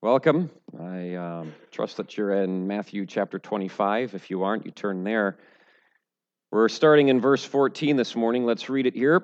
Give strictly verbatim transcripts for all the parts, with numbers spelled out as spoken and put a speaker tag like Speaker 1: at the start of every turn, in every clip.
Speaker 1: Welcome. I um, trust that you're in Matthew chapter twenty-five. If you aren't, you turn there. We're starting in verse fourteen this morning. Let's read it here.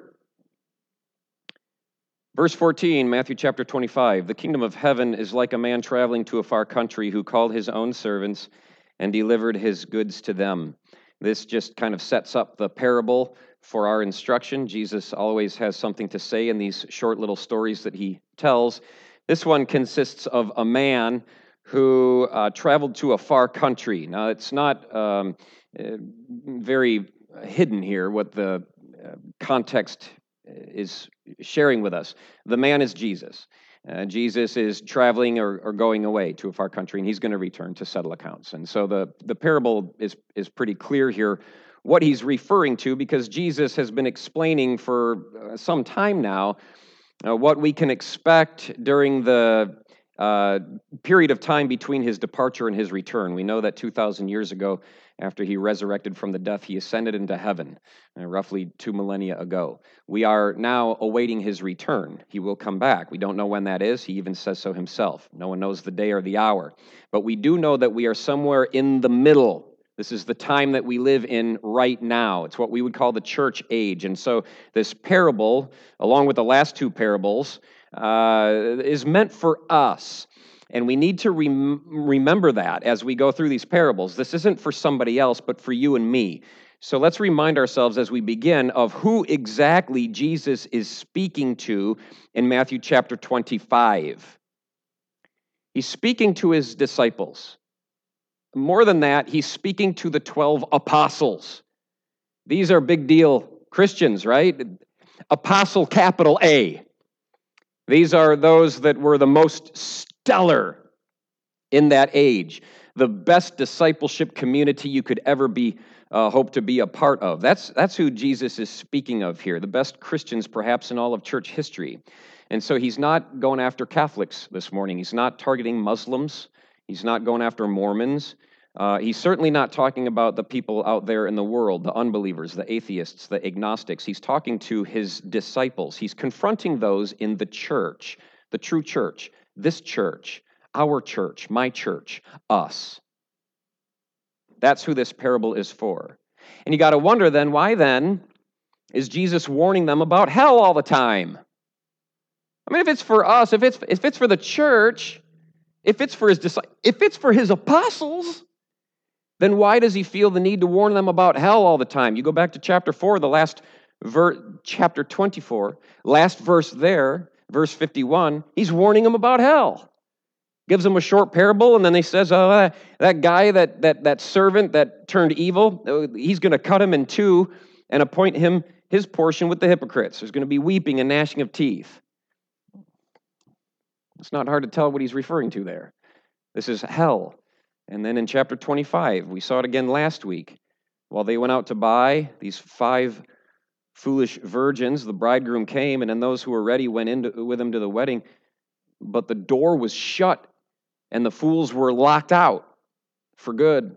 Speaker 1: Verse fourteen, Matthew chapter twenty-five. The kingdom of heaven is like a man traveling to a far country who called his own servants and delivered his goods to them. This just kind of sets up the parable for our instruction. Jesus always has something to say in these short little stories that he tells. This one consists of a man who uh, traveled to a far country. Now, it's not um, uh, very hidden here what the uh, context is sharing with us. The man is Jesus. Uh, Jesus is traveling or, or going away to a far country, and he's going to return to settle accounts. And so the, the parable is, is pretty clear here what he's referring to, because Jesus has been explaining for uh, some time now Uh, what we can expect during the uh, period of time between his departure and his return. We know that two thousand years ago, after he resurrected from the death, he ascended into heaven, uh, roughly two millennia ago. We are now awaiting his return. He will come back. We don't know when that is. He even says so himself. No one knows the day or the hour. But we do know that we are somewhere in the middle. This is the time that we live in right now. It's what we would call the church age. And so this parable, along with the last two parables, uh, is meant for us. And we need to rem- remember that as we go through these parables. This isn't for somebody else, but for you and me. So let's remind ourselves as we begin of who exactly Jesus is speaking to in Matthew chapter twenty-five. He's speaking to his disciples. More than that, he's speaking to the twelve apostles. These are big deal Christians, right? Apostle capital A. These are those that were the most stellar in that age. The best discipleship community you could ever be, uh, hope to be a part of. That's, that's who Jesus is speaking of here. The best Christians perhaps in all of church history. And so he's not going after Catholics this morning. He's not targeting Muslims. He's not going after Mormons. Uh, he's certainly not talking about the people out there in the world, the unbelievers, the atheists, the agnostics. He's talking to his disciples. He's confronting those in the church, the true church, this church, our church, my church, us. That's who this parable is for. And you got to wonder then, why then is Jesus warning them about hell all the time? I mean, if it's for us, if it's if it's for the church, If it's for his disciples, if it's for his apostles, then why does he feel the need to warn them about hell all the time? You go back to chapter four, the last verse, chapter twenty-four, last verse there, verse fifty-one, he's warning them about hell. Gives them a short parable, and then he says, oh, uh, that guy, that, that, that servant that turned evil, he's going to cut him in two and appoint him his portion with the hypocrites. There's going to be weeping and gnashing of teeth. It's not hard to tell what he's referring to there. This is hell. And then in chapter twenty-five, we saw it again last week. While they went out to buy, these five foolish virgins, the bridegroom came, and then those who were ready went in to, with him to the wedding. But the door was shut, and the fools were locked out for good.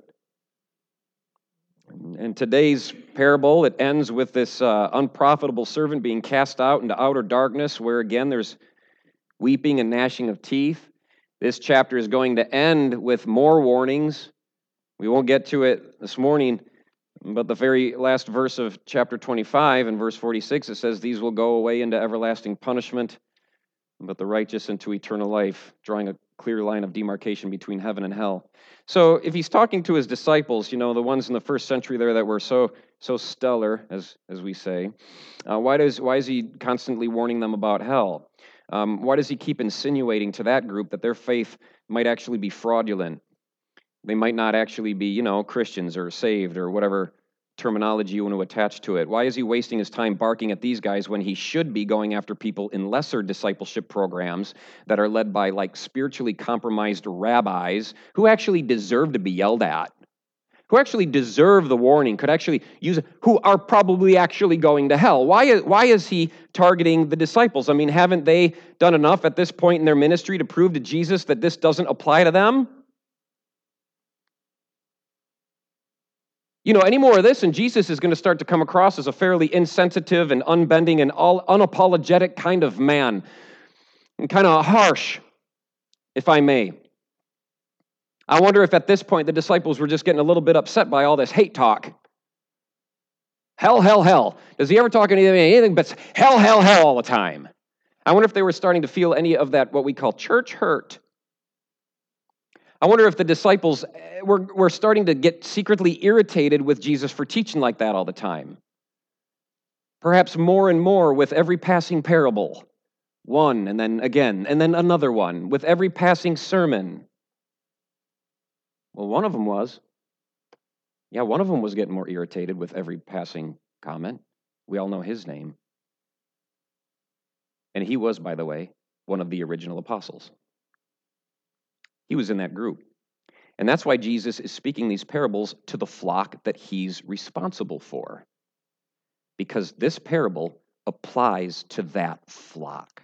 Speaker 1: And today's parable, it ends with this uh, unprofitable servant being cast out into outer darkness, where again there's weeping and gnashing of teeth. This chapter is going to end with more warnings. We won't get to it this morning, but the very last verse of chapter twenty-five and verse forty-six, it says, these will go away into everlasting punishment, but the righteous into eternal life, drawing a clear line of demarcation between heaven and hell. So if he's talking to his disciples, you know, the ones in the first century there that were so so stellar, as as we say, uh, why does why is he constantly warning them about hell? Um, why does he keep insinuating to that group that their faith might actually be fraudulent? They might not actually be, you know, Christians or saved or whatever terminology you want to attach to it. Why is he wasting his time barking at these guys when he should be going after people in lesser discipleship programs that are led by like spiritually compromised rabbis who actually deserve to be yelled at? Who actually deserve the warning, could actually use it, who are probably actually going to hell. Why is, why is he targeting the disciples? I mean, haven't they done enough at this point in their ministry to prove to Jesus that this doesn't apply to them? You know, any more of this, and Jesus is going to start to come across as a fairly insensitive and unbending and all unapologetic kind of man, and kind of harsh. if I may. I wonder if at this point the disciples were just getting a little bit upset by all this hate talk. Hell, hell, hell. Does he ever talk anything, anything but hell, hell, hell all the time? I wonder if they were starting to feel any of that, what we call church hurt. I wonder if the disciples were, were starting to get secretly irritated with Jesus for teaching like that all the time. Perhaps more and more with every passing parable. One, and then again, and then another one, with every passing sermon. Well, one of them was. Yeah, one of them was getting more irritated with every passing comment. We all know his name. And he was, by the way, one of the original apostles. He was in that group. And that's why Jesus is speaking these parables to the flock that he's responsible for. Because this parable applies to that flock.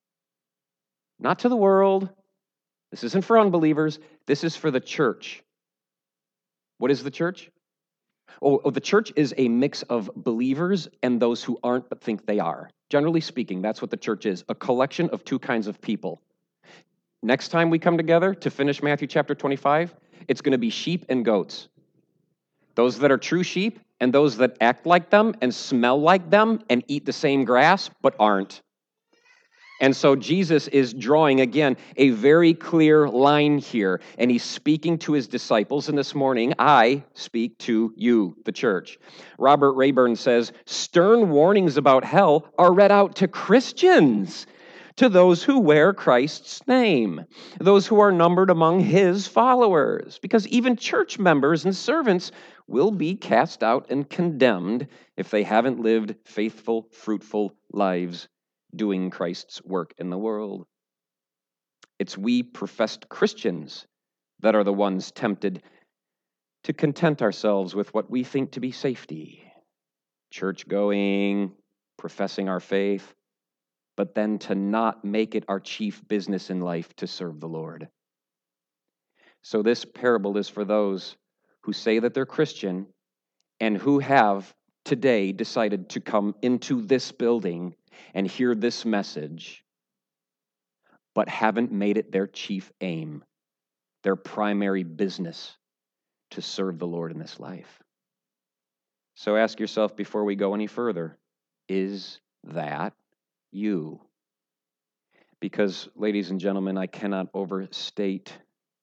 Speaker 1: Not to the world. This isn't for unbelievers. This is for the church. What is the church? Oh, oh, the church is a mix of believers and those who aren't but think they are. Generally speaking, that's what the church is, a collection of two kinds of people. Next time we come together to finish Matthew chapter twenty-five, it's going to be sheep and goats. Those that are true sheep and those that act like them and smell like them and eat the same grass but aren't. And so Jesus is drawing, again, a very clear line here, and he's speaking to his disciples, and this morning, I speak to you, the church. Robert Rayburn says, stern warnings about hell are read out to Christians, to those who wear Christ's name, those who are numbered among his followers, because even church members and servants will be cast out and condemned if they haven't lived faithful, fruitful lives doing Christ's work in the world. It's we professed Christians that are the ones tempted to content ourselves with what we think to be safety. Church going, professing our faith, but then to not make it our chief business in life to serve the Lord. So this parable is for those who say that they're Christian and who have today decided to come into this building and hear this message, but haven't made it their chief aim, their primary business to serve the Lord in this life. So ask yourself before we go any further, is that you? Because, ladies and gentlemen, I cannot overstate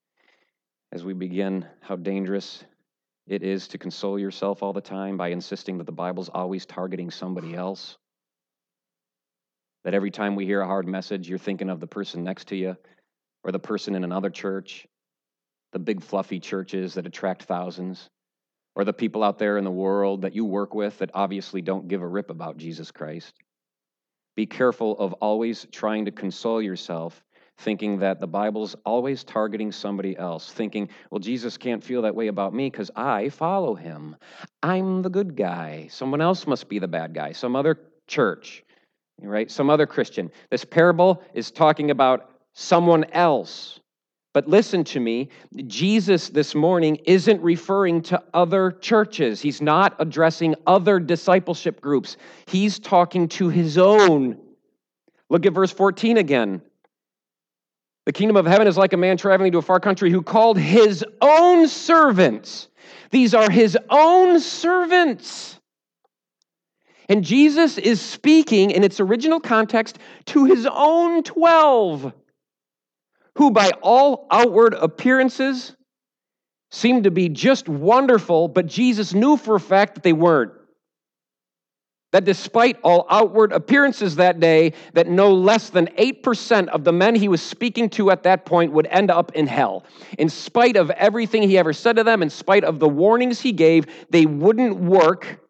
Speaker 1: as we begin how dangerous it is to console yourself all the time by insisting that the Bible's always targeting somebody else. That every time we hear a hard message, you're thinking of the person next to you or the person in another church, the big fluffy churches that attract thousands, or the people out there in the world that you work with that obviously don't give a rip about Jesus Christ. Be careful of always trying to console yourself, thinking that the Bible's always targeting somebody else, thinking, well, Jesus can't feel that way about me because I follow him. I'm the good guy. Someone else must be the bad guy, some other church. Right? Some other Christian. This parable is talking about someone else. But listen to me, Jesus this morning isn't referring to other churches. He's not addressing other discipleship groups. He's talking to his own. Look at verse fourteen again. The kingdom of heaven is like a man traveling to a far country who called his own servants. These are his own servants. And Jesus is speaking in its original context to his own twelve, who by all outward appearances seemed to be just wonderful, but Jesus knew for a fact that they weren't. That despite all outward appearances that day, that no less than eight percent of the men he was speaking to at that point would end up in hell. In spite of everything he ever said to them, in spite of the warnings he gave, they wouldn't work,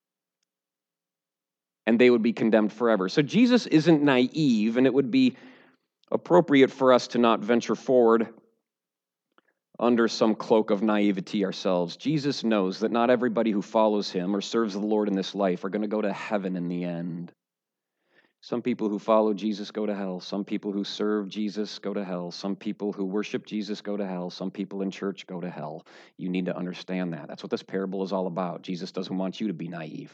Speaker 1: and they would be condemned forever. So Jesus isn't naive, and it would be appropriate for us to not venture forward under some cloak of naivety ourselves. Jesus knows that not everybody who follows him or serves the Lord in this life are going to go to heaven in the end. Some people who follow Jesus go to hell. Some people who serve Jesus go to hell. Some people who worship Jesus go to hell. Some people in church go to hell. You need to understand that. That's what this parable is all about. Jesus doesn't want you to be naive.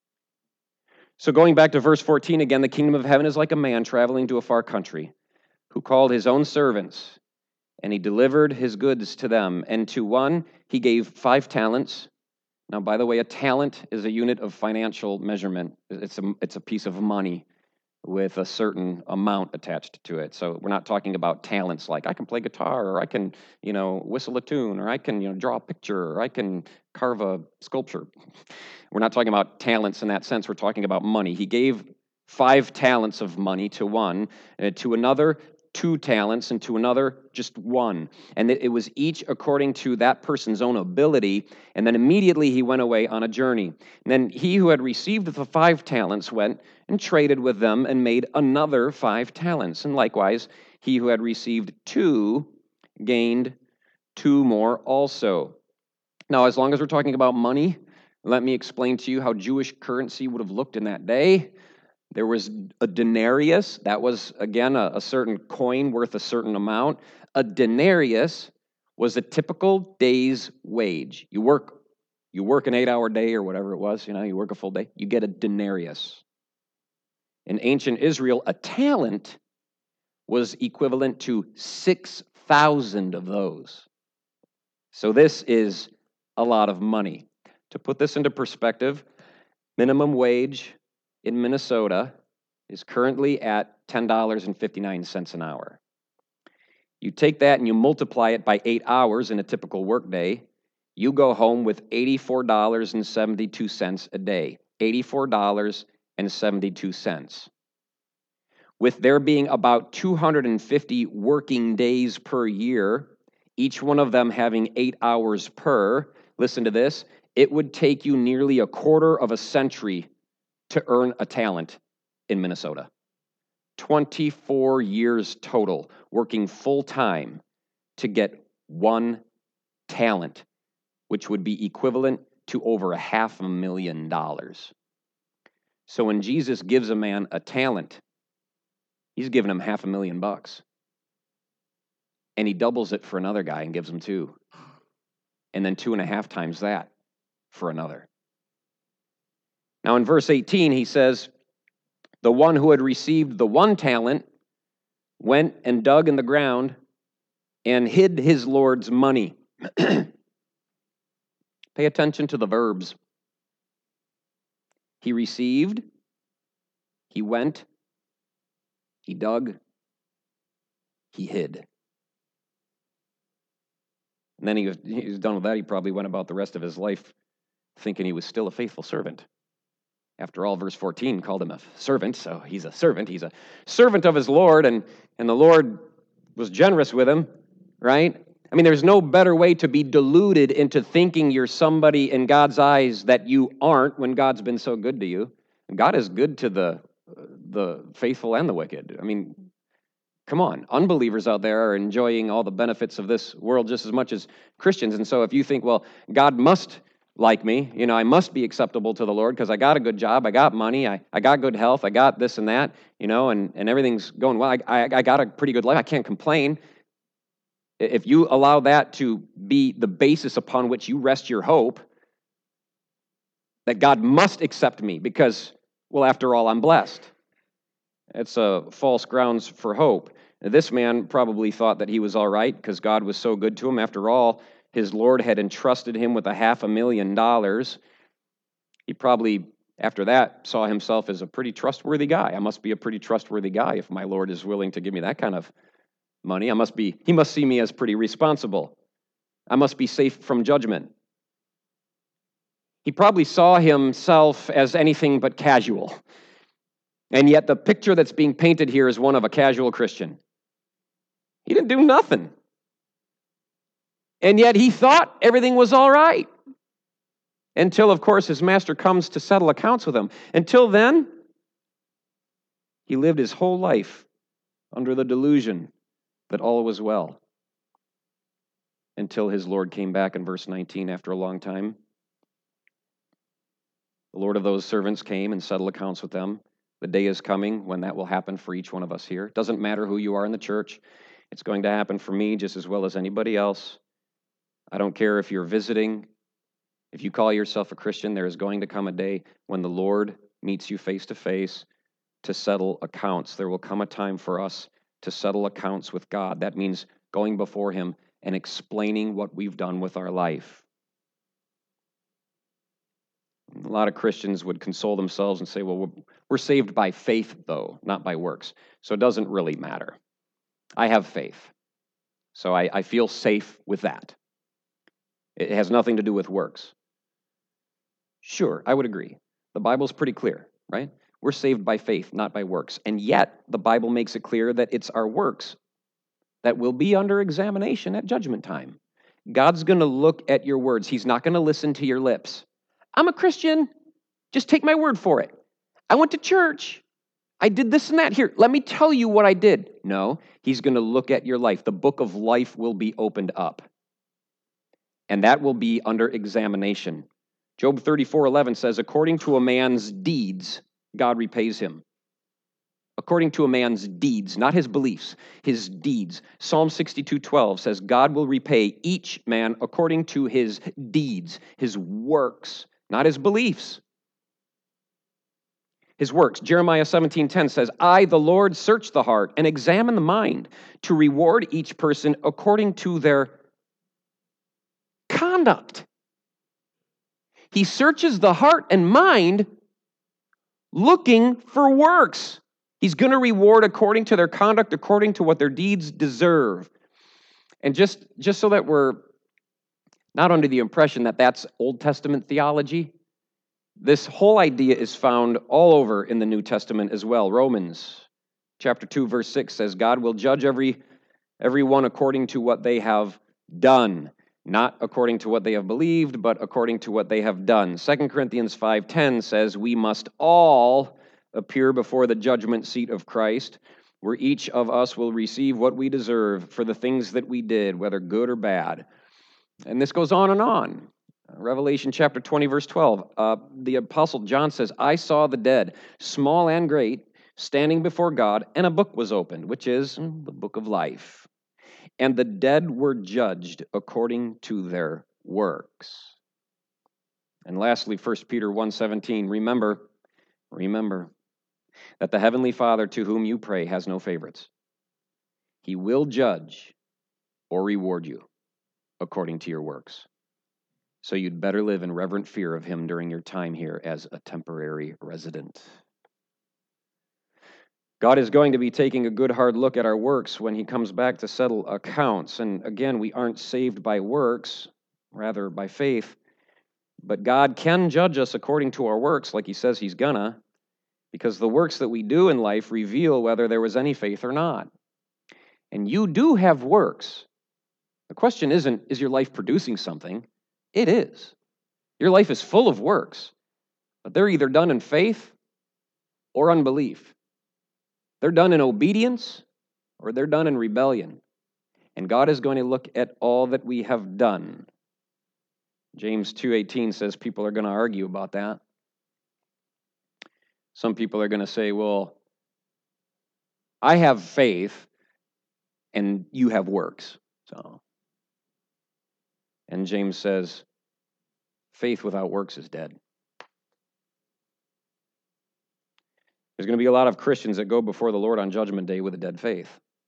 Speaker 1: So going back to verse fourteen again, the kingdom of heaven is like a man traveling to a far country who called his own servants, and he delivered his goods to them. And to one he gave five talents. Now, by the way, a talent is a unit of financial measurement. It's a, it's a piece of money with a certain amount attached to it. So we're not talking about talents like I can play guitar, or I can, you know, whistle a tune, or I can, you know, draw a picture, or I can carve a sculpture. We're not talking about talents in that sense. We're talking about money. He gave five talents of money to one, uh, to another two talents, and to another just one. And it, it was each according to that person's own ability. And then immediately he went away on a journey. And then he who had received the five talents went and traded with them and made another five talents. And likewise, he who had received two gained two more also. Now, as long as we're talking about money, let me explain to you how Jewish currency would have looked in that day. There was a denarius. That was, again, a, a certain coin worth a certain amount. A denarius was a typical day's wage. You work, you work an eight-hour day or whatever it was, you know, you work a full day, you get a denarius. In ancient Israel, a talent was equivalent to six thousand of those. So this is a lot of money. To put this into perspective, minimum wage in Minnesota is currently at ten dollars and fifty-nine cents an hour. You take that and you multiply it by eight hours in a typical workday, you go home with eighty-four dollars and seventy-two cents a day. eighty-four dollars and seventy-two cents. With there being about two hundred fifty working days per year, each one of them having eight hours per, listen to this, it would take you nearly a quarter of a century to earn a talent in Minnesota. twenty-four years total, working full-time to get one talent, which would be equivalent to over a half a million dollars. So when Jesus gives a man a talent, he's giving him half a million bucks. And he doubles it for another guy and gives him two. And then two and a half times that for another. Now in verse eighteen, he says, the one who had received the one talent went and dug in the ground and hid his Lord's money. Pay attention to the verbs. He received, he went, he dug, he hid. And then he was, he was done with that. He probably went about the rest of his life thinking he was still a faithful servant. After all, verse fourteen called him a servant, so he's a servant. He's a servant of his Lord, and, and the Lord was generous with him, right? I mean, there's no better way to be deluded into thinking you're somebody in God's eyes that you aren't when God's been so good to you. God is good to the, the faithful and the wicked. I mean, come on. Unbelievers out there are enjoying all the benefits of this world just as much as Christians. And so if you think, well, God must like me, you know, I must be acceptable to the Lord because I got a good job, I got money, I, I got good health, I got this and that, you know, and, and everything's going well. I, I, I got a pretty good life. I can't complain. If you allow that to be the basis upon which you rest your hope, that God must accept me because, well, after all, I'm blessed. It's a false grounds for hope. This man probably thought that he was all right because God was so good to him. After all, his Lord had entrusted him with a half a million dollars. He probably, after that, saw himself as a pretty trustworthy guy. I must be a pretty trustworthy guy if my Lord is willing to give me that kind of money. I must be, he must see me as pretty responsible. I must be safe from judgment. He probably saw himself as anything but casual. And yet the picture that's being painted here is one of a casual Christian. He didn't do nothing. And yet he thought everything was all right. Until, of course, his master comes to settle accounts with him. Until then, he lived his whole life under the delusion that all was well. Until his Lord came back in verse nineteen after a long time. The Lord of those servants came and settled accounts with them. The day is coming when that will happen for each one of us here. It doesn't matter who you are in the church. It's going to happen for me just as well as anybody else. I don't care if you're visiting. If you call yourself a Christian, there is going to come a day when the Lord meets you face to face to settle accounts. There will come a time for us to settle accounts with God. That means going before him and explaining what we've done with our life. A lot of Christians would console themselves and say, well, we're, we're saved by faith, though, not by works. So it doesn't really matter. I have faith. So I, I feel safe with that. It has nothing to do with works. Sure, I would agree. The Bible's pretty clear, right? We're saved by faith, not by works. And yet, the Bible makes it clear that it's our works that will be under examination at judgment time. God's going to look at your words. He's not going to listen to your lips. I'm a Christian. Just take my word for it. I went to church. I did this and that. Here, let me tell you what I did. No, he's going to look at your life. The book of life will be opened up. And that will be under examination. Job thirty-four eleven says, according to a man's deeds, God repays him. According to a man's deeds, not his beliefs, his deeds. Psalm sixty-two twelve says, God will repay each man according to his deeds, his works, not his beliefs. His works. Jeremiah seventeen ten says, I, the Lord, search the heart and examine the mind to reward each person according to their conduct. He searches the heart and mind looking for works. He's going to reward according to their conduct, according to what their deeds deserve. And just, just so that we're not under the impression that that's Old Testament theology, this whole idea is found all over in the New Testament as well. Romans chapter two, verse six says, God will judge every everyone according to what they have done. Not according to what they have believed, but according to what they have done. Second Corinthians five ten says, we must all appear before the judgment seat of Christ, where each of us will receive what we deserve for the things that we did, whether good or bad. And this goes on and on. Revelation chapter twenty, verse twelve, uh, the Apostle John says, I saw the dead, small and great, standing before God, and a book was opened, which is the book of life. And the dead were judged according to their works. And lastly, First Peter one seventeen, remember, remember that the Heavenly Father to whom you pray has no favorites. He will judge or reward you according to your works. So you'd better live in reverent fear of him during your time here as a temporary resident. God is going to be taking a good hard look at our works when he comes back to settle accounts. And again, we aren't saved by works, rather by faith. But God can judge us according to our works, like he says he's gonna, because the works that we do in life reveal whether there was any faith or not. And you do have works. The question isn't, is your life producing something? It is. Your life is full of works, but they're either done in faith or unbelief. They're done in obedience or they're done in rebellion. And God is going to look at all that we have done. James two eighteen says people are going to argue about that. Some people are going to say, well, I have faith and you have works. So, and James says, faith without works is dead. There's going to be a lot of Christians that go before the Lord on Judgment Day with a dead faith.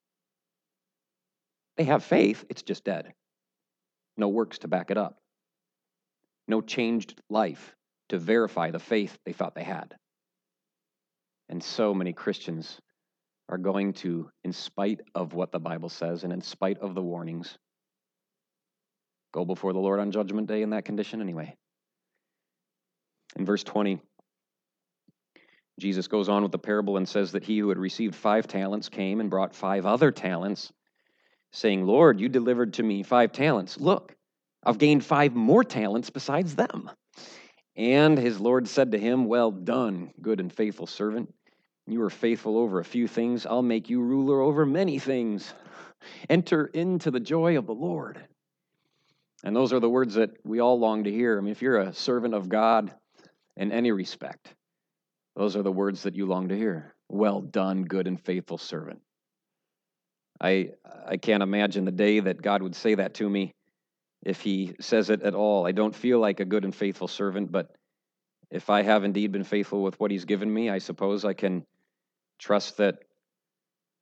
Speaker 1: They have faith, it's just dead. No works to back it up. No changed life to verify the faith they thought they had. And so many Christians are going to, in spite of what the Bible says and in spite of the warnings, go before the Lord on Judgment Day in that condition anyway. In verse twenty, Jesus goes on with the parable and says that he who had received five talents came and brought five other talents, saying, Lord, you delivered to me five talents. Look, I've gained five more talents besides them. And his Lord said to him, well done, good and faithful servant. You were faithful over a few things. I'll make you ruler over many things. Enter into the joy of the Lord. And those are the words that we all long to hear. I mean, if you're a servant of God in any respect, those are the words that you long to hear. Well done, good and faithful servant. I I can't imagine the day that God would say that to me if he says it at all. I don't feel like a good and faithful servant, but if I have indeed been faithful with what he's given me, I suppose I can trust that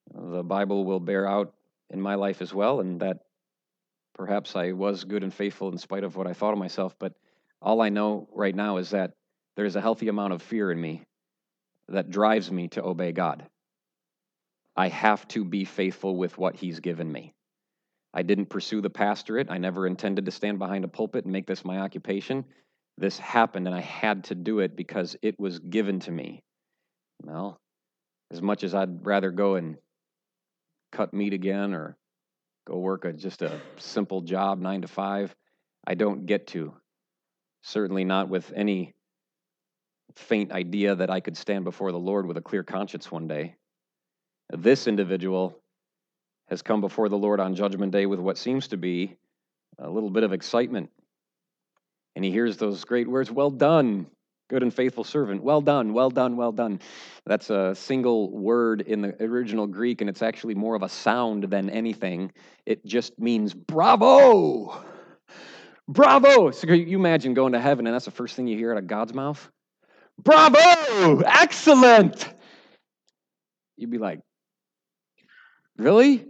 Speaker 1: The Bible will bear out in my life as well, and that perhaps I was good and faithful in spite of what I thought of myself, but all I know right now is that there's a healthy amount of fear in me that drives me to obey God. I have to be faithful with what He's given me. I didn't pursue the pastorate. I never intended to stand behind a pulpit and make this my occupation. This happened, and I had to do it because it was given to me. Well, as much as I'd rather go and cut meat again or go work a, just a simple job, nine to five, I don't get to. Certainly not with any faint idea that I could stand before the Lord with a clear conscience one day. This individual has come before the Lord on Judgment Day with what seems to be a little bit of excitement. And he hears those great words, "Well done, good and faithful servant. Well done, well done, well done." That's a single word in the original Greek, and it's actually more of a sound than anything. It just means bravo, bravo. So you imagine going to heaven, and that's the first thing you hear out of God's mouth? Bravo, excellent. You'd be like, really?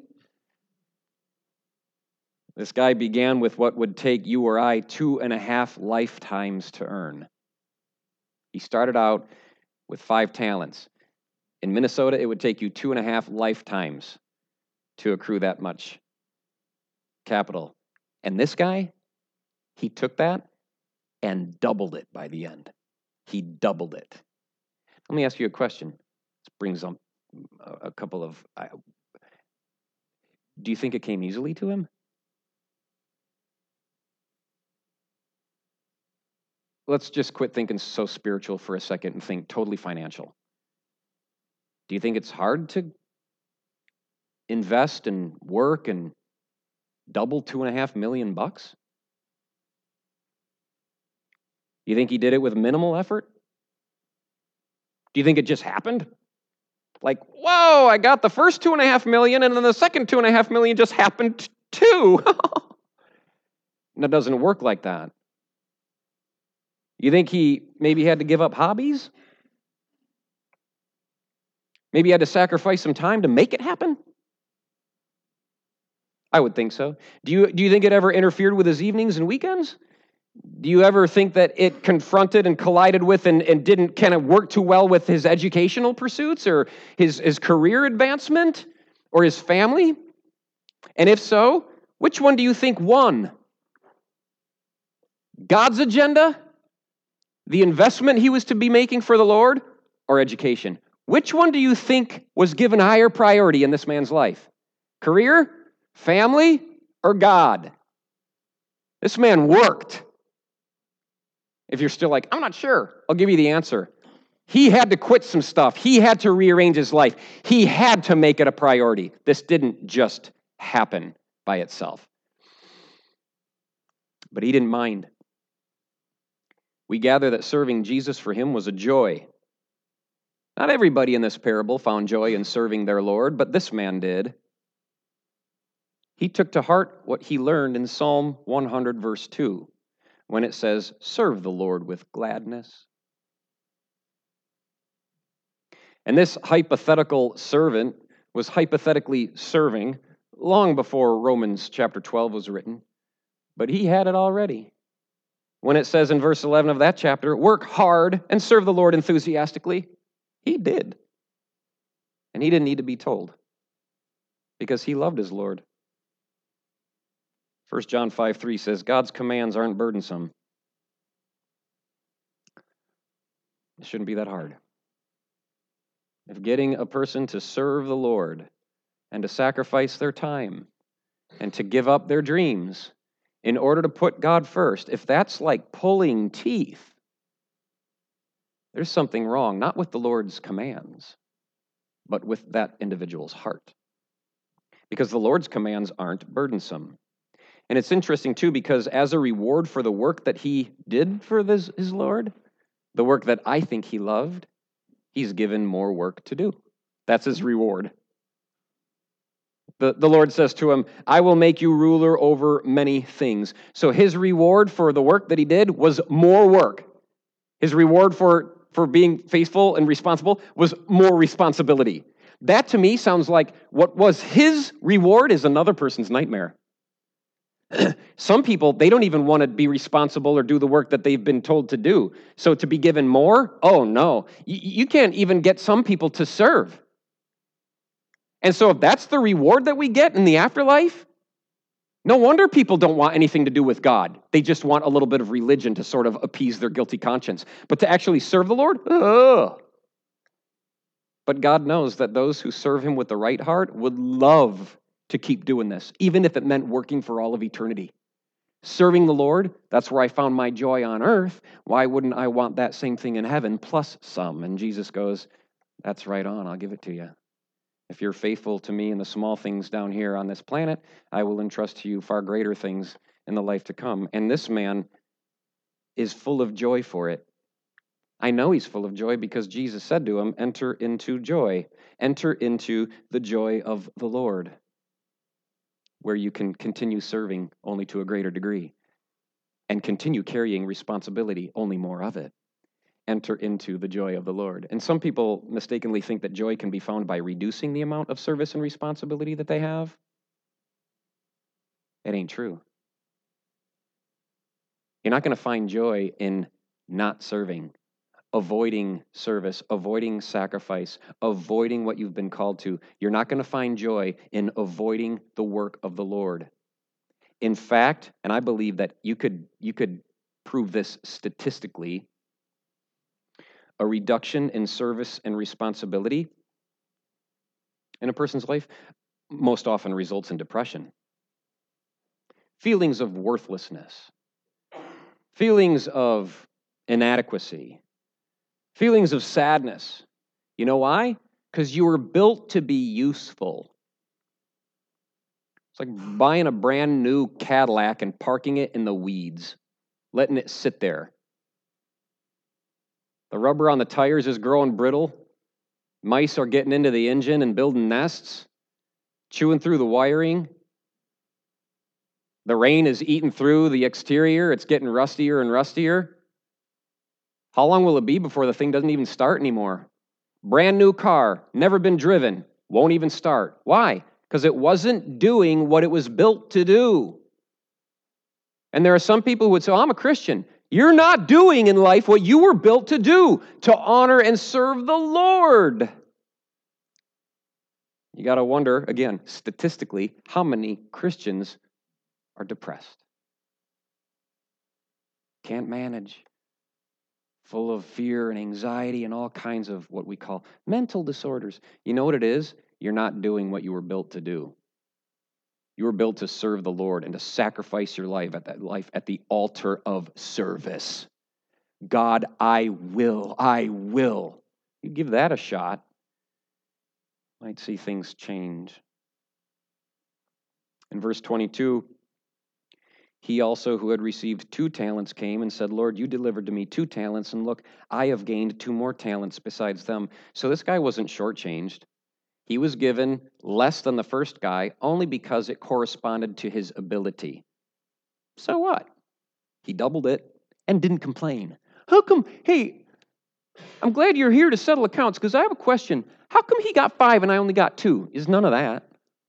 Speaker 1: This guy began with what would take you or I two and a half lifetimes to earn. He started out with five talents. In Minnesota, it would take you two and a half lifetimes to accrue that much capital. And this guy, he took that and doubled it by the end. He doubled it. Let me ask you a question. This brings up a couple of... I, do you think it came easily to him? Let's just quit thinking so spiritual for a second and think totally financial. Do you think it's hard to invest and work and double two and a half million bucks? You think he did it with minimal effort? Do you think it just happened? Like, whoa, I got the first two and a half million and then the second two and a half million just happened too. And it doesn't work like that. You think he maybe had to give up hobbies? Maybe he had to sacrifice some time to make it happen? I would think so. Do you, do you think it ever interfered with his evenings and weekends? Do you ever think that it confronted and collided with and, and didn't kind of work too well with his educational pursuits or his, his career advancement or his family? And if so, which one do you think won? God's agenda? The investment he was to be making for the Lord, or education? Which one do you think was given higher priority in this man's life? Career, family, or God? This man worked. If you're still like, I'm not sure, I'll give you the answer. He had to quit some stuff. He had to rearrange his life. He had to make it a priority. This didn't just happen by itself. But he didn't mind. We gather that serving Jesus for him was a joy. Not everybody in this parable found joy in serving their Lord, but this man did. He took to heart what he learned in Psalm one hundred, verse two, when it says, "Serve the Lord with gladness." And this hypothetical servant was hypothetically serving long before Romans chapter twelve was written, but he had it already. When it says in verse eleven of that chapter, "Work hard and serve the Lord enthusiastically," he did. And he didn't need to be told because he loved his Lord. First John five three says, God's commands aren't burdensome. It shouldn't be that hard. If getting a person to serve the Lord and to sacrifice their time and to give up their dreams in order to put God first, if that's like pulling teeth, there's something wrong, not with the Lord's commands, but with that individual's heart. Because the Lord's commands aren't burdensome. And it's interesting, too, because as a reward for the work that he did for this, his Lord, the work that I think he loved, he's given more work to do. That's his reward. The, the Lord says to him, I will make you ruler over many things. So his reward for the work that he did was more work. His reward for, for being faithful and responsible was more responsibility. That to me sounds like what was his reward is another person's nightmare. Some people, they don't even want to be responsible or do the work that they've been told to do. So to be given more, oh no. You, you can't even get some people to serve. And so if that's the reward that we get in the afterlife, no wonder people don't want anything to do with God. They just want a little bit of religion to sort of appease their guilty conscience. But to actually serve the Lord, ugh. But God knows that those who serve him with the right heart would love to keep doing this, even if it meant working for all of eternity. Serving the Lord, that's where I found my joy on earth. Why wouldn't I want that same thing in heaven plus some? And Jesus goes, that's right on, I'll give it to you. If you're faithful to me in the small things down here on this planet, I will entrust to you far greater things in the life to come. And this man is full of joy for it. I know he's full of joy because Jesus said to him, enter into joy. Enter into the joy of the Lord, where you can continue serving only to a greater degree and continue carrying responsibility, only more of it. Enter into the joy of the Lord. And some people mistakenly think that joy can be found by reducing the amount of service and responsibility that they have. It ain't true. You're not going to find joy in not serving, avoiding service, avoiding sacrifice, avoiding what you've been called to. You're not going to find joy in avoiding the work of the Lord. In fact, and I believe that you could you could prove this statistically, a reduction in service and responsibility in a person's life most often results in depression. Feelings of worthlessness, feelings of inadequacy, feelings of sadness. You know why? Because you were built to be useful. It's like buying a brand new Cadillac and parking it in the weeds, letting it sit there. The rubber on the tires is growing brittle. Mice are getting into the engine and building nests, chewing through the wiring. The rain is eating through the exterior. It's getting rustier and rustier. How long will it be before the thing doesn't even start anymore? Brand new car, never been driven, won't even start. Why? Because it wasn't doing what it was built to do. And there are some people who would say, oh, I'm a Christian. You're not doing in life what you were built to do, to honor and serve the Lord. You got to wonder, again, statistically, how many Christians are depressed? Can't manage. Full of fear and anxiety and all kinds of what we call mental disorders. You know what it is? You're not doing what you were built to do. You were built to serve the Lord and to sacrifice your life at that life at the altar of service. God, I will, I will. You give that a shot, might see things change. In verse twenty-two, he also who had received two talents came and said, Lord, you delivered to me two talents, and look, I have gained two more talents besides them. So this guy wasn't shortchanged. He was given less than the first guy only because it corresponded to his ability. So what? He doubled it and didn't complain. How come, hey, I'm glad you're here to settle accounts because I have a question. How come he got five and I only got two? Is none of that.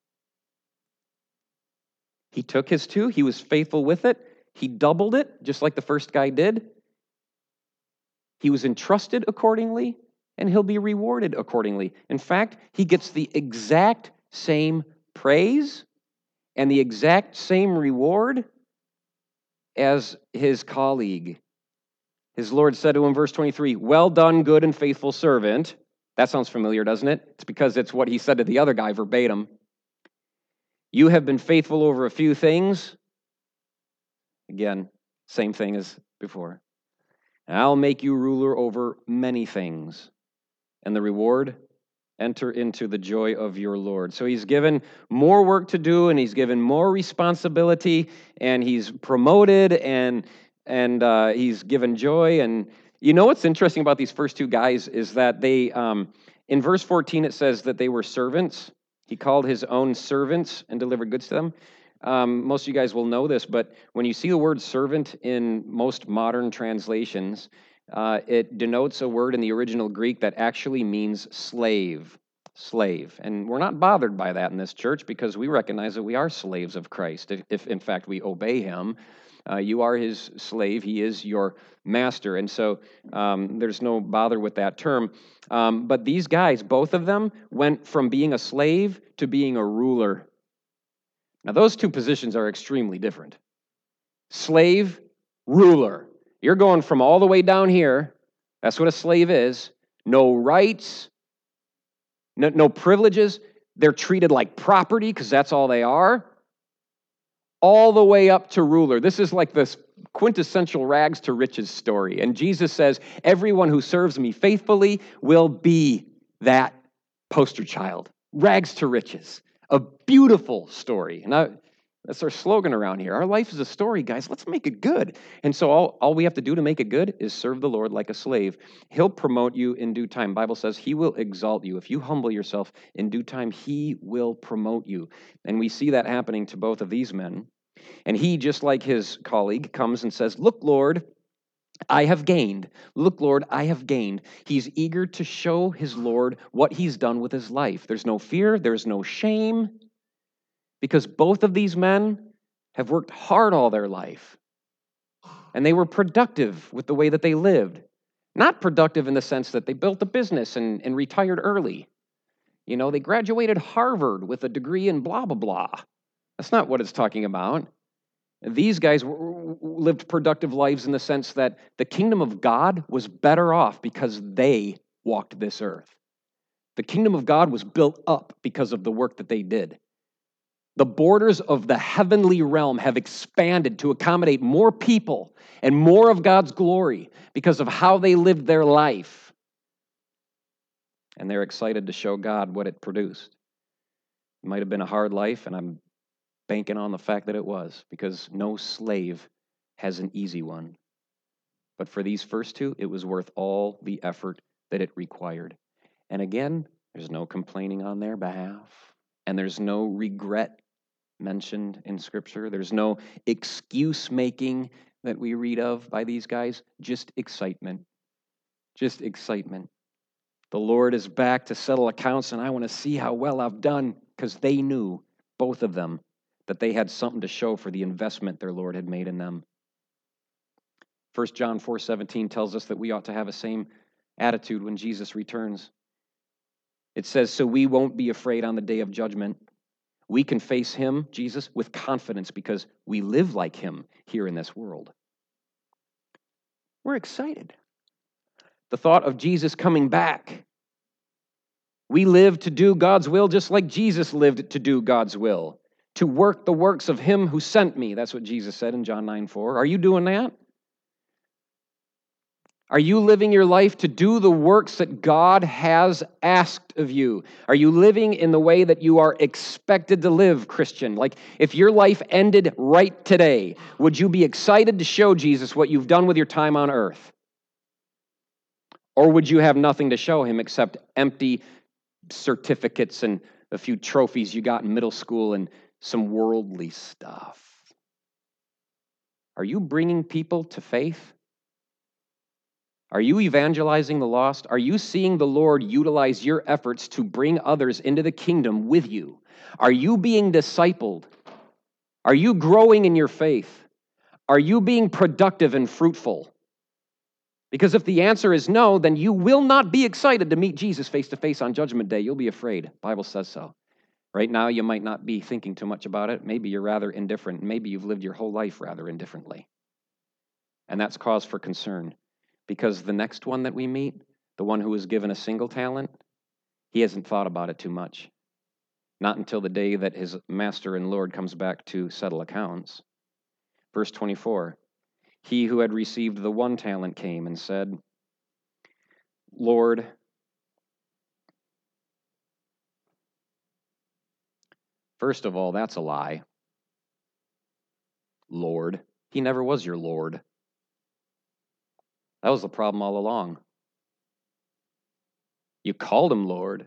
Speaker 1: He took his two. He was faithful with it. He doubled it, just like the first guy did. He was entrusted accordingly, and he'll be rewarded accordingly. In fact, he gets the exact same praise and the exact same reward as his colleague. His Lord said to him, verse twenty-three, well done, good and faithful servant. That sounds familiar, doesn't it? It's because it's what he said to the other guy verbatim. You have been faithful over a few things. Again, same thing as before. And I'll make you ruler over many things. And the reward, enter into the joy of your Lord. So he's given more work to do, and he's given more responsibility, and he's promoted, and and uh, he's given joy. And you know what's interesting about these first two guys is that they, um, in verse fourteen, it says that they were servants. He called his own servants and delivered goods to them. Um, most of you guys will know this, but when you see the word servant in most modern translations, uh, it denotes a word in the original Greek that actually means slave. slave. And we're not bothered by that in this church because we recognize that we are slaves of Christ. If, if in fact, we obey him, uh, you are his slave. He is your master. And so um, there's no bother with that term. Um, but these guys, both of them, went from being a slave to being a ruler. Now, those two positions are extremely different. Slave, ruler. You're going from all the way down here. That's what a slave is. No rights, no, no privileges. They're treated like property because that's all they are. All the way up to ruler. This is like this quintessential rags to riches story. And Jesus says, everyone who serves me faithfully will be that poster child. Rags to riches. A beautiful story. And I, that's our slogan around here. Our life is a story, guys. Let's make it good. And so all, all we have to do to make it good is serve the Lord like a slave. He'll promote you in due time. The Bible says he will exalt you. If you humble yourself in due time, he will promote you. And we see that happening to both of these men. And he, just like his colleague, comes and says, look, Lord, I have gained. Look, Lord, I have gained. He's eager to show his Lord what he's done with his life. There's no fear. There's no shame. Because both of these men have worked hard all their life. And they were productive with the way that they lived. Not productive in the sense that they built a business and, and retired early. You know, they graduated Harvard with a degree in blah, blah, blah. That's not what it's talking about. These guys w- lived productive lives in the sense that the kingdom of God was better off because they walked this earth. The kingdom of God was built up because of the work that they did. The borders of the heavenly realm have expanded to accommodate more people and more of God's glory because of how they lived their life. And they're excited to show God what it produced. It might have been a hard life, and I'm banking on the fact that it was, because no slave has an easy one. But for these first two, it was worth all the effort that it required. And again, there's no complaining on their behalf, and there's no regret mentioned in Scripture. There's no excuse making that we read of by these guys, just excitement. Just excitement. The Lord is back to settle accounts, and I want to see how well I've done, because they knew, both of them, that they had something to show for the investment their Lord had made in them. First John four seventeen tells us that we ought to have the same attitude when Jesus returns. It says, so we won't be afraid on the day of judgment. We can face him, Jesus, with confidence because we live like him here in this world. We're excited. The thought of Jesus coming back. We live to do God's will just like Jesus lived to do God's will. To work the works of him who sent me. That's what Jesus said in John nine four. Are you doing that? Are you living your life to do the works that God has asked of you? Are you living in the way that you are expected to live, Christian? Like, if your life ended right today, would you be excited to show Jesus what you've done with your time on earth? Or would you have nothing to show him except empty certificates and a few trophies you got in middle school and some worldly stuff? Are you bringing people to faith? Are you evangelizing the lost? Are you seeing the Lord utilize your efforts to bring others into the kingdom with you? Are you being discipled? Are you growing in your faith? Are you being productive and fruitful? Because if the answer is no, then you will not be excited to meet Jesus face to face on Judgment Day. You'll be afraid. The Bible says so. Right now, you might not be thinking too much about it. Maybe you're rather indifferent. Maybe you've lived your whole life rather indifferently. And that's cause for concern. Because the next one that we meet, the one who was given a single talent, he hasn't thought about it too much. Not until the day that his master and Lord comes back to settle accounts. Verse twenty-four, he who had received the one talent came and said, Lord, first of all, that's a lie. Lord. He never was your Lord. That was the problem all along. You called him Lord,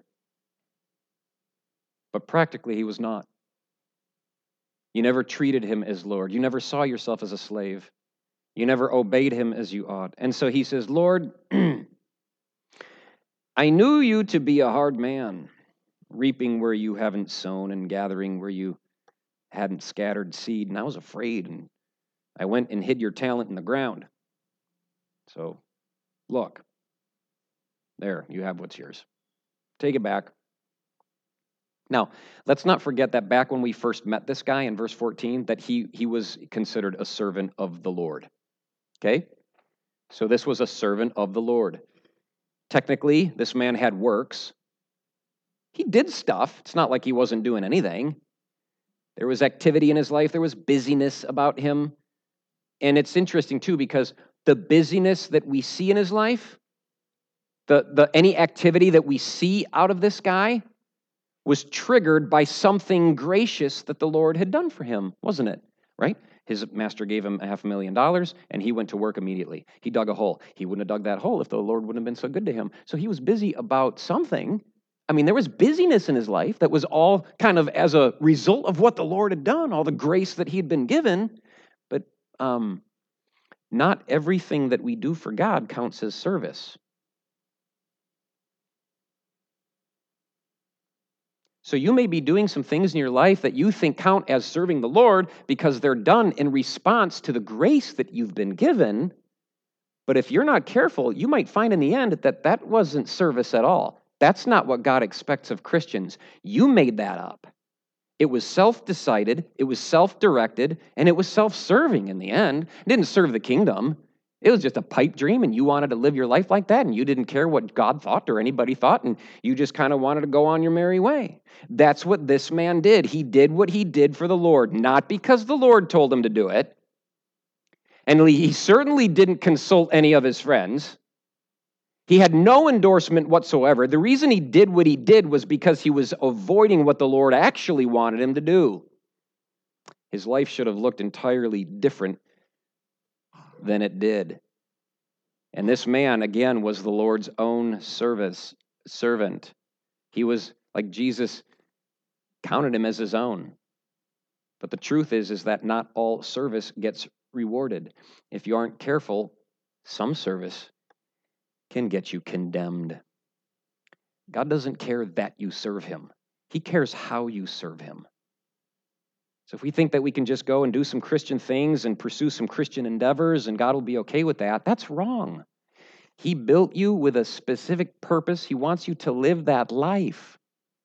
Speaker 1: but practically he was not. You never treated him as Lord. You never saw yourself as a slave. You never obeyed him as you ought. And so he says, Lord, I knew you to be a hard man, reaping where you haven't sown and gathering where you hadn't scattered seed. And I was afraid, and I went and hid your talent in the ground. So, look, there, you have what's yours. Take it back. Now, let's not forget that back when we first met this guy in verse fourteen, that he, he was considered a servant of the Lord. Okay? So this was a servant of the Lord. Technically, this man had works. He did stuff. It's not like he wasn't doing anything. There was activity in his life. There was busyness about him. And it's interesting, too, because the busyness that we see in his life, the, the any activity that we see out of this guy, was triggered by something gracious that the Lord had done for him, wasn't it? Right? His master gave him a half a million dollars, and he went to work immediately. He dug a hole. He wouldn't have dug that hole if the Lord wouldn't have been so good to him. So he was busy about something. I mean, there was busyness in his life that was all kind of as a result of what the Lord had done, all the grace that he had been given. But um, not everything that we do for God counts as service. So you may be doing some things in your life that you think count as serving the Lord because they're done in response to the grace that you've been given. But if you're not careful, you might find in the end that that wasn't service at all. That's not what God expects of Christians. You made that up. It was self-decided, it was self-directed, and it was self-serving in the end. It didn't serve the kingdom. It was just a pipe dream, and you wanted to live your life like that, and you didn't care what God thought or anybody thought, and you just kind of wanted to go on your merry way. That's what this man did. He did what he did for the Lord, not because the Lord told him to do it. And he certainly didn't consult any of his friends. He had no endorsement whatsoever. The reason he did what he did was because he was avoiding what the Lord actually wanted him to do. His life should have looked entirely different than it did. And this man, again, was the Lord's own service servant. He was, like Jesus counted him as his own. But the truth is, is that not all service gets rewarded. If you aren't careful, some service can get you condemned. God doesn't care that you serve him. He cares how you serve him. So if we think that we can just go and do some Christian things and pursue some Christian endeavors and God will be okay with that, that's wrong. He built you with a specific purpose. He wants you to live that life.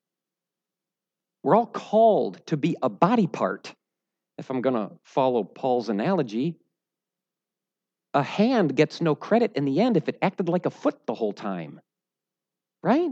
Speaker 1: We're all called to be a body part. If I'm going to follow Paul's analogy, a hand gets no credit in the end if it acted like a foot the whole time, right?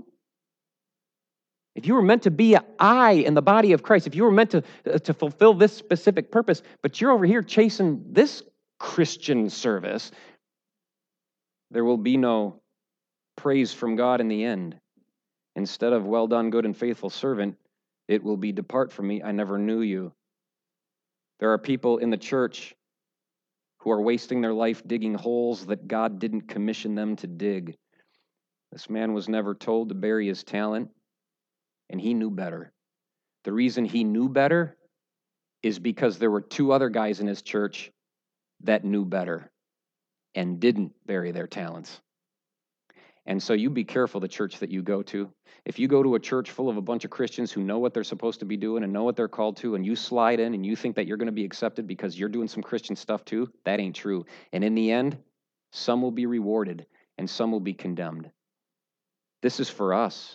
Speaker 1: If you were meant to be an eye in the body of Christ, if you were meant to, uh, to fulfill this specific purpose, but you're over here chasing this Christian service, there will be no praise from God in the end. Instead of, well done, good and faithful servant, it will be, depart from me, I never knew you. There are people in the church who are wasting their life digging holes that God didn't commission them to dig. This man was never told to bury his talent, and he knew better. The reason he knew better is because there were two other guys in his church that knew better and didn't bury their talents. And so you be careful the church that you go to. If you go to a church full of a bunch of Christians who know what they're supposed to be doing and know what they're called to, and you slide in and you think that you're going to be accepted because you're doing some Christian stuff too, that ain't true. And in the end, some will be rewarded and some will be condemned. This is for us.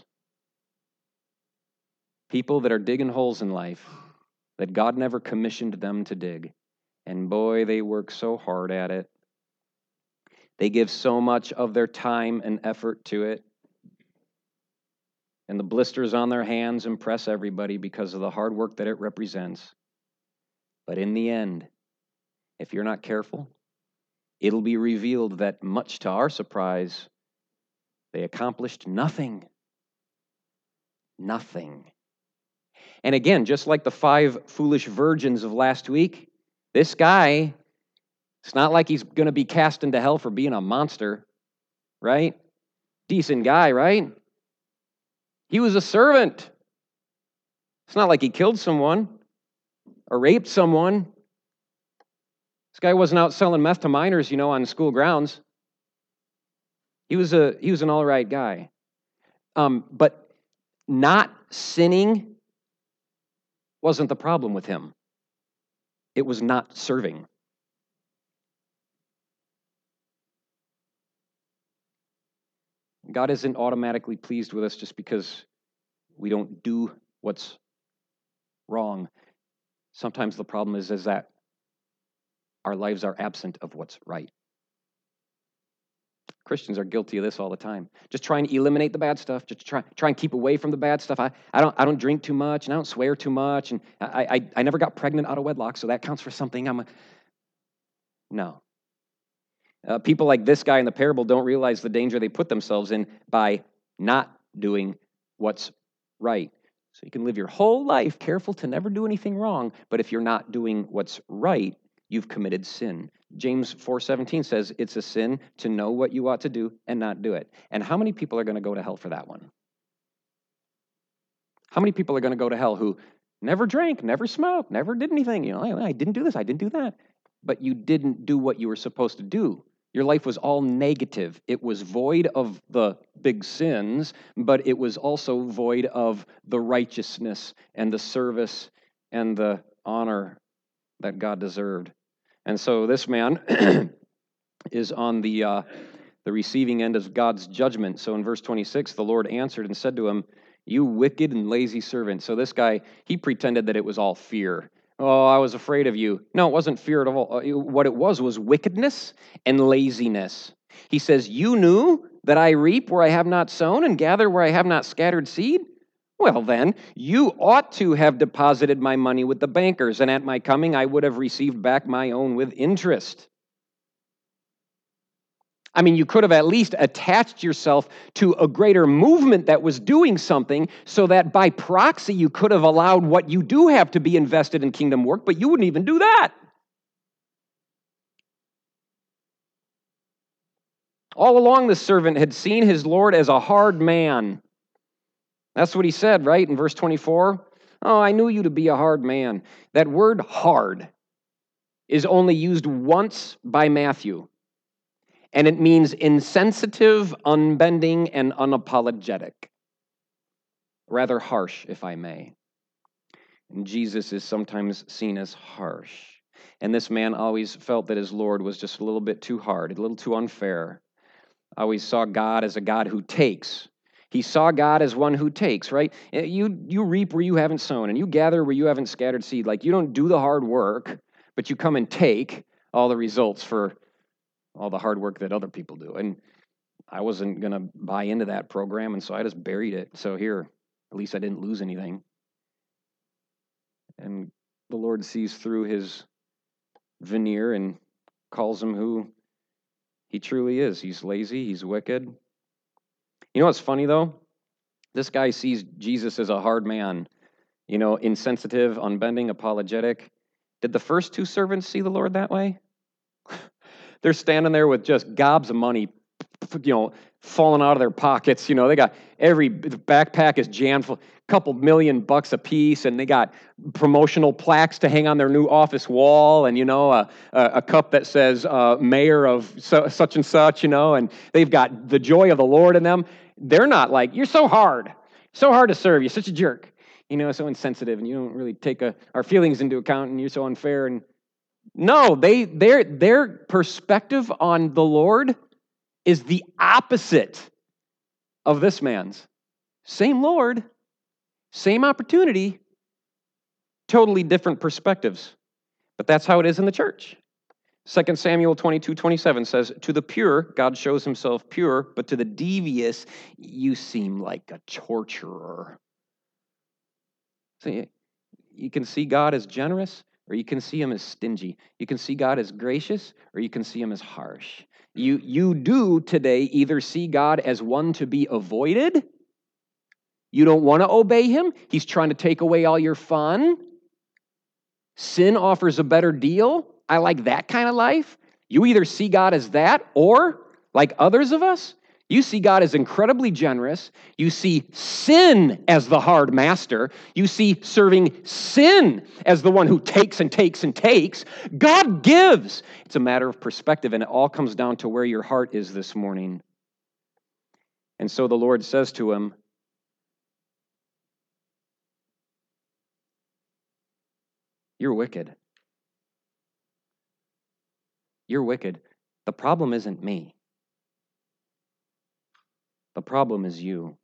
Speaker 1: People that are digging holes in life that God never commissioned them to dig. And boy, they work so hard at it. They give so much of their time and effort to it. And the blisters on their hands impress everybody because of the hard work that it represents. But in the end, if you're not careful, it'll be revealed that, much to our surprise, they accomplished nothing. Nothing. And again, just like the five foolish virgins of last week, this guy, it's not like he's going to be cast into hell for being a monster, right? Decent guy, right? He was a servant. It's not like he killed someone or raped someone. This guy wasn't out selling meth to minors, you know, on school grounds. He was a he was an all right guy. Um, but Not sinning wasn't the problem with him. It was not serving. God isn't automatically pleased with us just because we don't do what's wrong. Sometimes the problem is, is that our lives are absent of what's right. Christians are guilty of this all the time. Just try and eliminate the bad stuff. Just try, try and keep away from the bad stuff. I, I don't I don't drink too much, and I don't swear too much, and I, I, I never got pregnant out of wedlock, so that counts for something. I'm a... No. Uh, people like this guy in the parable don't realize the danger they put themselves in by not doing what's right. So you can live your whole life careful to never do anything wrong, but if you're not doing what's right, you've committed sin. James four seventeen says it's a sin to know what you ought to do and not do it. And how many people are going to go to hell for that one? How many people are going to go to hell who never drank, never smoked, never did anything? You know, I, I didn't do this, I didn't do that. But you didn't do what you were supposed to do. Your life was all negative. It was void of the big sins, but it was also void of the righteousness and the service and the honor that God deserved. And so this man is on the uh, the receiving end of God's judgment. So in verse twenty-six, the Lord answered and said to him, "You wicked and lazy servant." So this guy, he pretended that it was all fear. Oh, I was afraid of you. No, it wasn't fear at all. What it was was wickedness and laziness. He says, "You knew that I reap where I have not sown and gather where I have not scattered seed? Well then, you ought to have deposited my money with the bankers, and at my coming I would have received back my own with interest." I mean, you could have at least attached yourself to a greater movement that was doing something so that by proxy you could have allowed what you do have to be invested in kingdom work, but you wouldn't even do that. All along, the servant had seen his Lord as a hard man. That's what he said, right, in verse twenty-four? "Oh, I knew you to be a hard man." That word hard is only used once by Matthew. And it means insensitive, unbending, and unapologetic. Rather harsh, if I may. And Jesus is sometimes seen as harsh. And this man always felt that his Lord was just a little bit too hard, a little too unfair. Always saw God as a God who takes. He saw God as one who takes, right? You, you reap where you haven't sown, and you gather where you haven't scattered seed. Like, you don't do the hard work, but you come and take all the results for all the hard work that other people do. And I wasn't going to buy into that program, and so I just buried it. So here, at least I didn't lose anything. And the Lord sees through his veneer and calls him who he truly is. He's lazy, he's wicked. You know what's funny, though? This guy sees Jesus as a hard man, you know, insensitive, unbending, apologetic. Did the first two servants see the Lord that way? They're standing there with just gobs of money, you know, falling out of their pockets. You know, they got every backpack is jammed full, a couple million bucks a piece, and they got promotional plaques to hang on their new office wall, and, you know, a, a, a cup that says uh, mayor of su- such and such, you know, and they've got the joy of the Lord in them. They're not like, "You're so hard, so hard to serve, you're such a jerk, you know, so insensitive, and you don't really take a, our feelings into account, and you're so unfair." And no, they their their perspective on the Lord is the opposite of this man's. Same Lord, same opportunity, totally different perspectives. But that's how it is in the church. Second Samuel twenty-two twenty-seven says, "To the pure, God shows himself pure, but to the devious, you seem like a torturer." So you can see God as generous, or you can see him as stingy. You can see God as gracious, or you can see him as harsh. You, you do today either see God as one to be avoided. You don't want to obey him. He's trying to take away all your fun. Sin offers a better deal. I like that kind of life. You either see God as that, or, like others of us, you see God as incredibly generous. You see sin as the hard master. You see serving sin as the one who takes and takes and takes. God gives. It's a matter of perspective, and it all comes down to where your heart is this morning. And so the Lord says to him, You're wicked. You're wicked. The problem isn't me. The problem is you.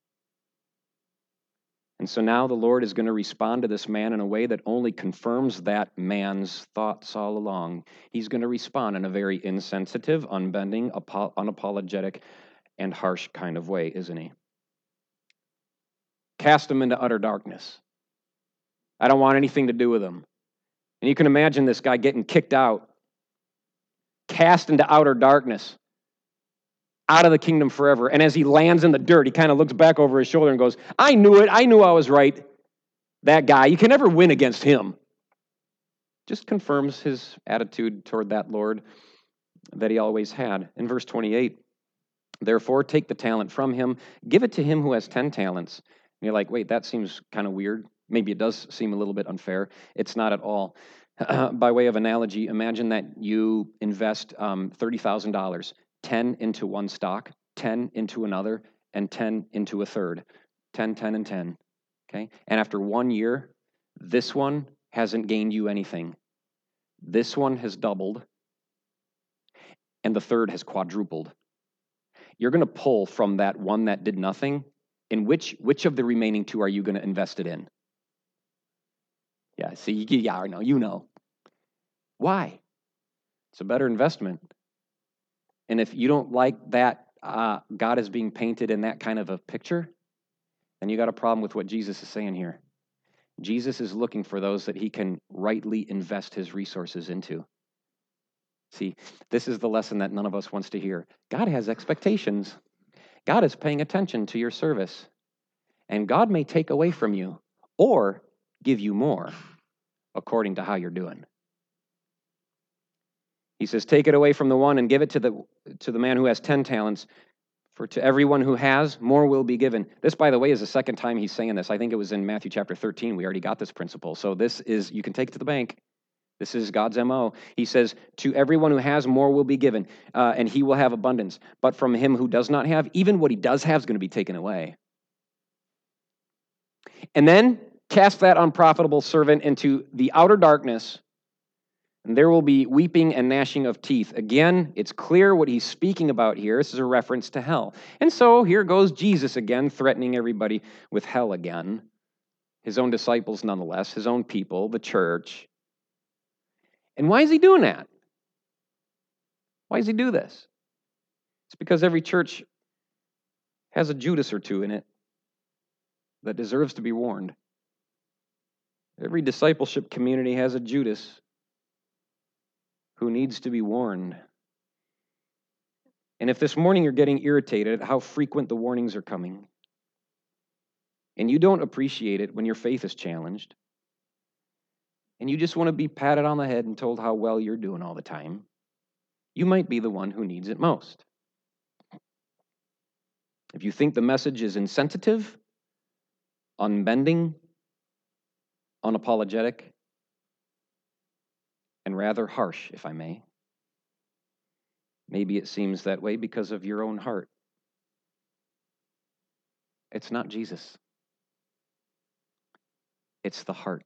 Speaker 1: And so now the Lord is going to respond to this man in a way that only confirms that man's thoughts all along. He's going to respond in a very insensitive, unbending, unapologetic, and harsh kind of way, isn't he? Cast him into utter darkness. I don't want anything to do with him. And you can imagine this guy getting kicked out, cast into outer darkness, out of the kingdom forever. And as he lands in the dirt, he kind of looks back over his shoulder and goes, I knew it. I knew I was right. That guy, you can never win against him. Just confirms his attitude toward that Lord that he always had. In verse twenty-eight, therefore take the talent from him, give it to him who has ten talents. And you're like, wait, that seems kind of weird. Maybe it does seem a little bit unfair. It's not at all. Uh, by way of analogy, imagine that you invest um, thirty thousand dollars. ten into one stock, ten into another, and ten into a third. ten, ten, and ten. Okay? And after one year, this one hasn't gained you anything. This one has doubled, and the third has quadrupled. You're going to pull from that one that did nothing. And which which of the remaining two are you going to invest it in? Yeah, see, yeah, I know, you know. Why? It's a better investment. And if you don't like that uh, God is being painted in that kind of a picture, then you got a problem with what Jesus is saying here. Jesus is looking for those that he can rightly invest his resources into. See, this is the lesson that none of us wants to hear. God has expectations. God is paying attention to your service. And God may take away from you or give you more according to how you're doing. He says, take it away from the one and give it to the to the man who has ten talents. For to everyone who has, more will be given. This, by the way, is the second time he's saying this. I think it was in Matthew chapter thirteen. We already got this principle. So this is, you can take it to the bank. This is God's M O. He says, to everyone who has, more will be given, uh, and he will have abundance. But from him who does not have, even what he does have is going to be taken away. And then cast that unprofitable servant into the outer darkness, and there will be weeping and gnashing of teeth. Again, it's clear what he's speaking about here. This is a reference to hell. And so here goes Jesus again, threatening everybody with hell again. His own disciples, nonetheless, his own people, the church. And why is he doing that? Why does he do this? It's because every church has a Judas or two in it that deserves to be warned. Every discipleship community has a Judas who needs to be warned. And if this morning you're getting irritated at how frequent the warnings are coming, and you don't appreciate it when your faith is challenged, and you just want to be patted on the head and told how well you're doing all the time, you might be the one who needs it most. If you think the message is insensitive, unbending, unapologetic, and rather harsh, if I may, maybe it seems that way because of your own heart. It's not Jesus. It's the heart.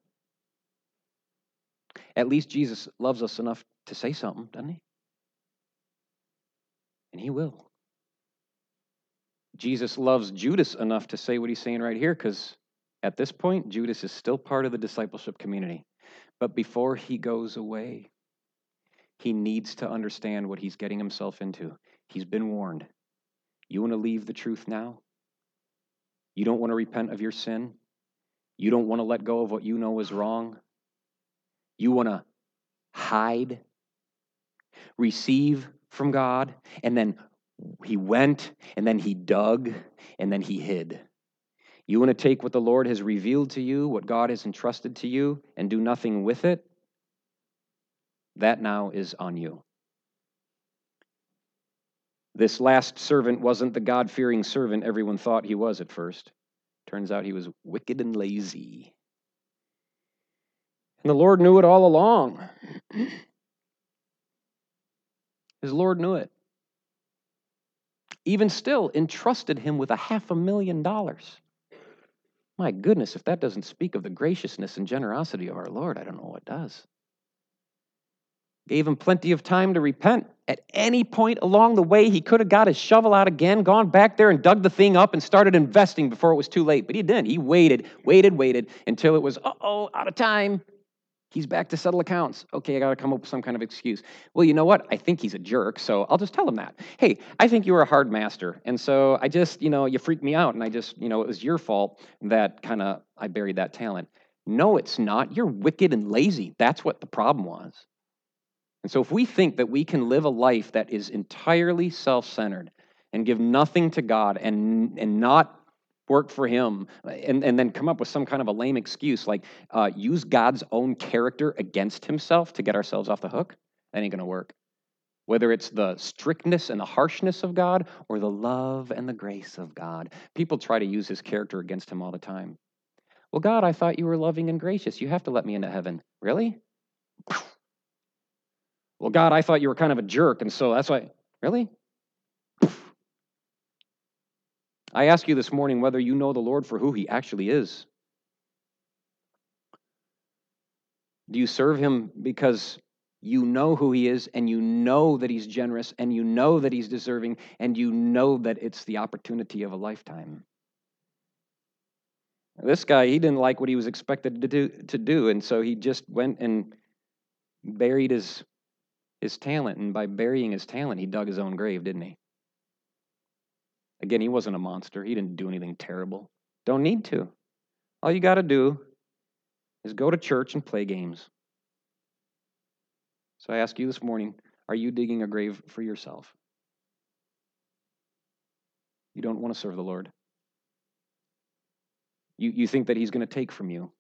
Speaker 1: At least Jesus loves us enough to say something, doesn't he? And he will. Jesus loves Judas enough to say what he's saying right here, because at this point, Judas is still part of the discipleship community. But before he goes away, he needs to understand what he's getting himself into. He's been warned. You want to leave the truth now? You don't want to repent of your sin? You don't want to let go of what you know is wrong? You want to hide, receive from God, and then he went, and then he dug, and then he hid. You want to take what the Lord has revealed to you, what God has entrusted to you, and do nothing with it? That now is on you. This last servant wasn't the God-fearing servant everyone thought he was at first. Turns out he was wicked and lazy. And the Lord knew it all along. His Lord knew it. Even still, entrusted him with a half a million dollars. My goodness, if that doesn't speak of the graciousness and generosity of our Lord, I don't know what does. Gave him plenty of time to repent. At any point along the way, he could have got his shovel out again, gone back there and dug the thing up and started investing before it was too late. But he didn't. He waited, waited, waited until it was, uh-oh, out of time. He's back to settle accounts. Okay, I got to come up with some kind of excuse. Well, you know what? I think he's a jerk, so I'll just tell him that. Hey, I think you were a hard master, and so I just, you know, you freaked me out, and I just, you know, it was your fault that kind of I buried that talent. No, it's not. You're wicked and lazy. That's what the problem was. And so if we think that we can live a life that is entirely self-centered and give nothing to God and, and not work for him, and, and then come up with some kind of a lame excuse like uh, use God's own character against himself to get ourselves off the hook, that ain't going to work. Whether it's the strictness and the harshness of God or the love and the grace of God, people try to use his character against him all the time. Well, God, I thought you were loving and gracious. You have to let me into heaven. Really? Well, God, I thought you were kind of a jerk, and so that's why. Really? I ask you this morning whether you know the Lord for who he actually is. Do you serve him because you know who he is, and you know that he's generous, and you know that he's deserving, and you know that it's the opportunity of a lifetime? This guy, he didn't like what he was expected to do, to do, and so he just went and buried his, his talent, and by burying his talent, he dug his own grave, didn't he? Again, he wasn't a monster. He didn't do anything terrible. Don't need to. All you got to do is go to church and play games. So I ask you this morning, are you digging a grave for yourself? You don't want to serve the Lord. You, you think that he's going to take from you.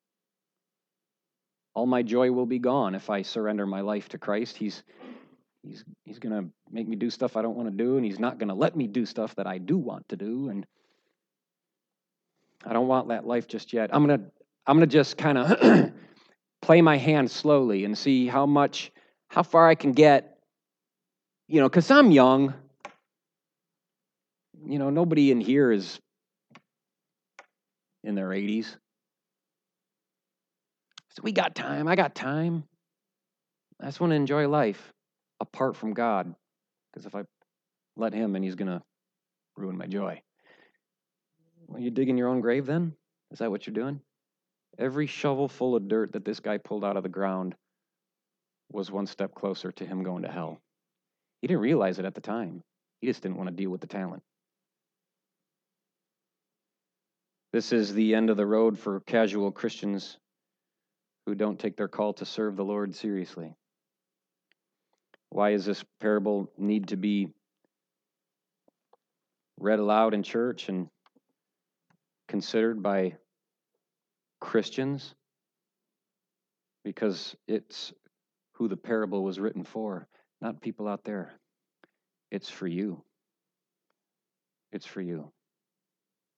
Speaker 1: All my joy will be gone if I surrender my life to Christ. He's He's he's going to make me do stuff I don't want to do, and he's not going to let me do stuff that I do want to do, and I don't want that life just yet. I'm going to I'm going to just kind of play my hand slowly and see how much how far I can get, you know, cuz I'm young. You know, nobody in here is in their eighties. So we got time. I got time. I just want to enjoy life apart from God, because if I let him in, he's going to ruin my joy. Well, you digging your own grave then? Is that what you're doing? Every shovel full of dirt that this guy pulled out of the ground was one step closer to him going to hell. He didn't realize it at the time. He just didn't want to deal with the talent. This is the end of the road for casual Christians who don't take their call to serve the Lord seriously. Why does this parable need to be read aloud in church and considered by Christians? Because it's who the parable was written for, not people out there. It's for you. It's for you.